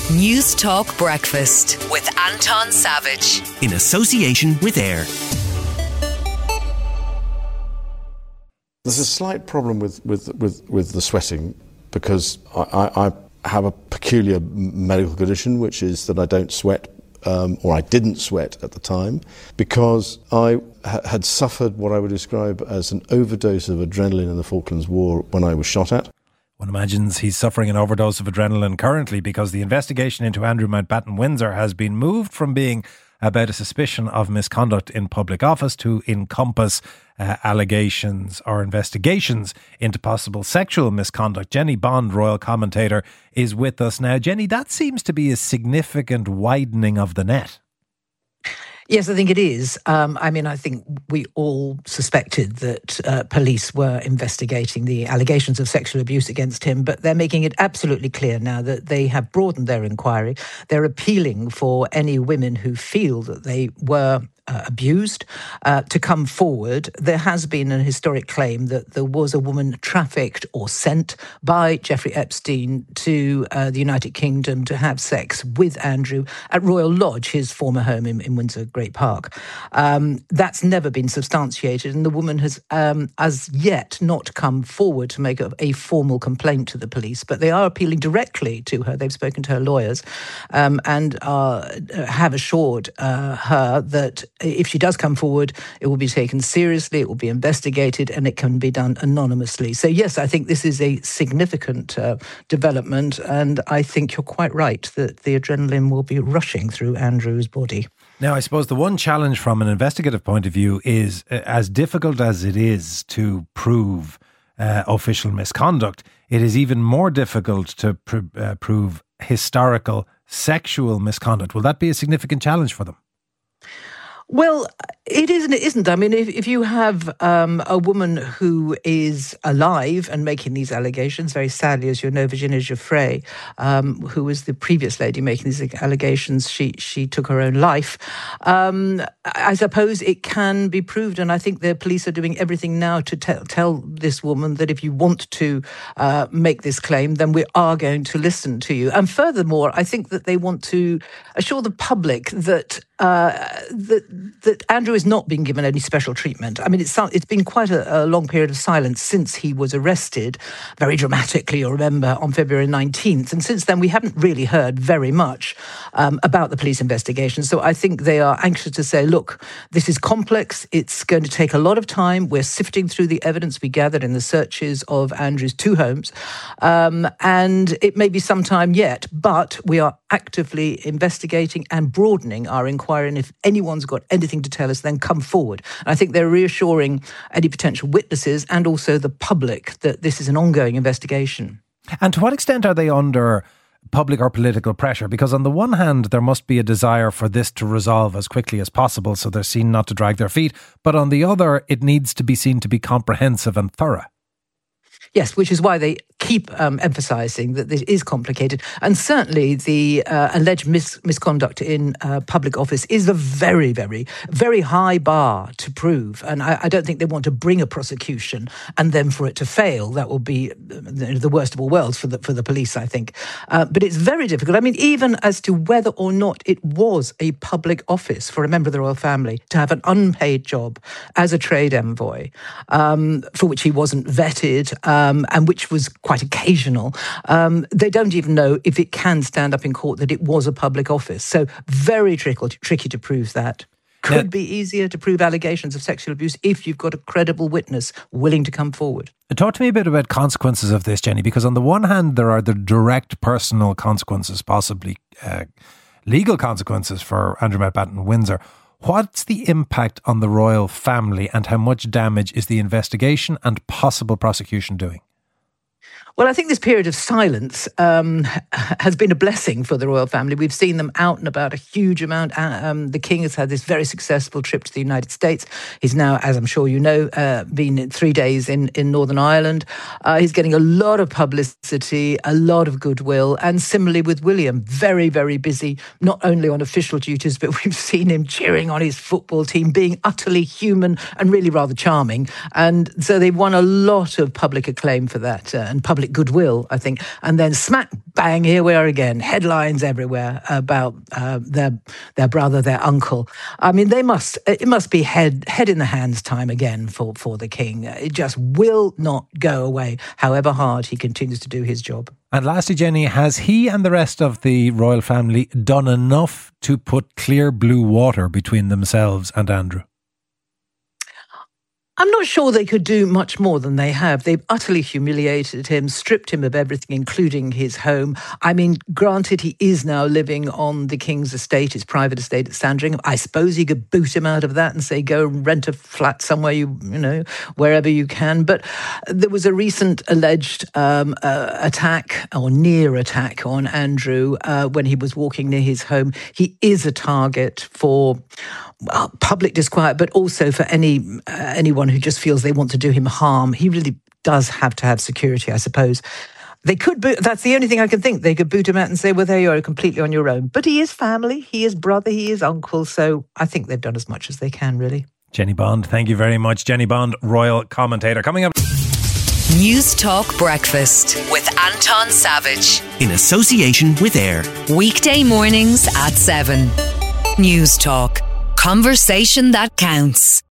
News Talk Breakfast with Anton Savage. In association with AIR. There's a slight problem with the sweating because I have a peculiar medical condition, which is that I don't sweat, or I didn't sweat at the time, because I had suffered what I would describe as an overdose of adrenaline in the Falklands War when I was shot at. One imagines he's suffering an overdose of adrenaline currently because the investigation into Andrew Mountbatten Windsor has been moved from being about a suspicion of misconduct in public office to encompass allegations or investigations into possible sexual misconduct. Jenny Bond, royal commentator, is with us now. Jenny, that seems to be a significant widening of the net. Yes, I think it is. I think we all suspected that police were investigating the allegations of sexual abuse against him, but they're making it absolutely clear now that they have broadened their inquiry. They're appealing for any women who feel that they were abused to come forward. There has been a historic claim that there was a woman trafficked or sent by Jeffrey Epstein to the United Kingdom to have sex with Andrew at Royal Lodge, his former home in Windsor Great Park. That's never been substantiated, and the woman has as yet not come forward to make a formal complaint to the police, but they are appealing directly to her. They've spoken to her lawyers and have assured her that if she does come forward, it will be taken seriously, it will be investigated, and it can be done anonymously. So yes, I think this is a significant development, and I think you're quite right that the adrenaline will be rushing through Andrew's body. Now, I suppose the one challenge from an investigative point of view is, as difficult as it is to prove official misconduct, it is even more difficult to prove historical sexual misconduct. Will that be a significant challenge for them? Well, it is and it isn't. I mean, if you have a woman who is alive and making these allegations, very sadly, as you know, Virginia Giuffre, who was the previous lady making these allegations, she took her own life. I suppose it can be proved, and I think the police are doing everything now to tell this woman that if you want to make this claim, then we are going to listen to you. And furthermore, I think that they want to assure the public that that Andrew is not being given any special treatment. I mean, it's been quite a long period of silence since he was arrested, very dramatically, you'll remember, on February 19th. And since then, we haven't really heard very much about the police investigation. So I think they are anxious to say, look, this is complex. It's going to take a lot of time. We're sifting through the evidence we gathered in the searches of Andrew's two homes. And it may be some time yet, but we are actively investigating and broadening our inquiry. And if anyone's got anything to tell us, then come forward. And I think they're reassuring any potential witnesses and also the public that this is an ongoing investigation. And to what extent are they under public or political pressure? Because on the one hand, there must be a desire for this to resolve as quickly as possible, so they're seen not to drag their feet. But on the other, it needs to be seen to be comprehensive and thorough. Yes, which is why they keep emphasising that this is complicated. And certainly the alleged misconduct in public office is a very, very, very high bar to prove. And I don't think they want to bring a prosecution and then for it to fail. That will be the worst of all worlds for the police, I think. But it's very difficult. I mean, even as to whether or not it was a public office for a member of the royal family to have an unpaid job as a trade envoy, for which he wasn't vetted, and which was quite occasional. They don't even know if it can stand up in court that it was a public office. So very tricky to prove that. Could be easier to prove allegations of sexual abuse if you've got a credible witness willing to come forward. Talk to me a bit about consequences of this, Jenny, because on the one hand, there are the direct personal consequences, possibly legal consequences for Andrew Mountbatten Windsor. What's the impact on the royal family, and how much damage is the investigation and possible prosecution doing? Well, I think this period of silence has been a blessing for the royal family. We've seen them out and about a huge amount. The King has had this very successful trip to the United States. He's now, as I'm sure you know, been 3 days in Northern Ireland. He's getting a lot of publicity, a lot of goodwill. And similarly with William, very, very busy, not only on official duties, but we've seen him cheering on his football team, being utterly human and really rather charming. And so they've won a lot of public acclaim for that and public public goodwill, I think. And then smack bang, here we are again. Headlines everywhere about their brother, their uncle. I mean, it must be head in the hands time again for the king. It just will not go away, however hard he continues to do his job. And lastly, Jenny, has he and the rest of the royal family done enough to put clear blue water between themselves and Andrew? I'm not sure they could do much more than they have. They've utterly humiliated him, stripped him of everything, including his home. I mean, granted, he is now living on the king's estate, his private estate at Sandringham. I suppose you could boot him out of that and say, go rent a flat somewhere, wherever you can. But there was a recent alleged attack or near attack on Andrew when he was walking near his home. He is a target for public disquiet, but also for anyone who just feels they want to do him harm. He really does have to have security, I suppose. They could boot, that's the only thing I can think. They could boot him out and say, well, there you are, completely on your own. But he is family, he is brother, he is uncle. So I think they've done as much as they can, really. Jenny Bond, thank you very much. Jenny Bond, royal commentator. Coming up, News Talk Breakfast with Anton Savage. In association with AIR. Weekday mornings at 7. News Talk. Conversation that counts.